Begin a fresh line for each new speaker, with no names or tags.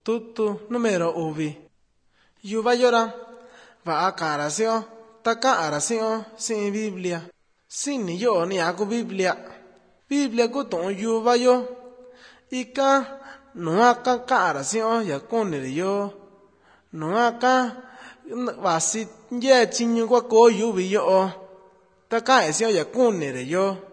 Tutu número uvi. Yuvayora va'a ka'arasio ta ka'arasio sin Biblia. Sini yo ni aku Biblia. Biblia ku tu'un yuvayo. Ika nuaka ka'arasio ya kuniri yo. Nuaka vasi ye chiñu kua ko yuvi yo. Ta ka'esio ya kuniri yo.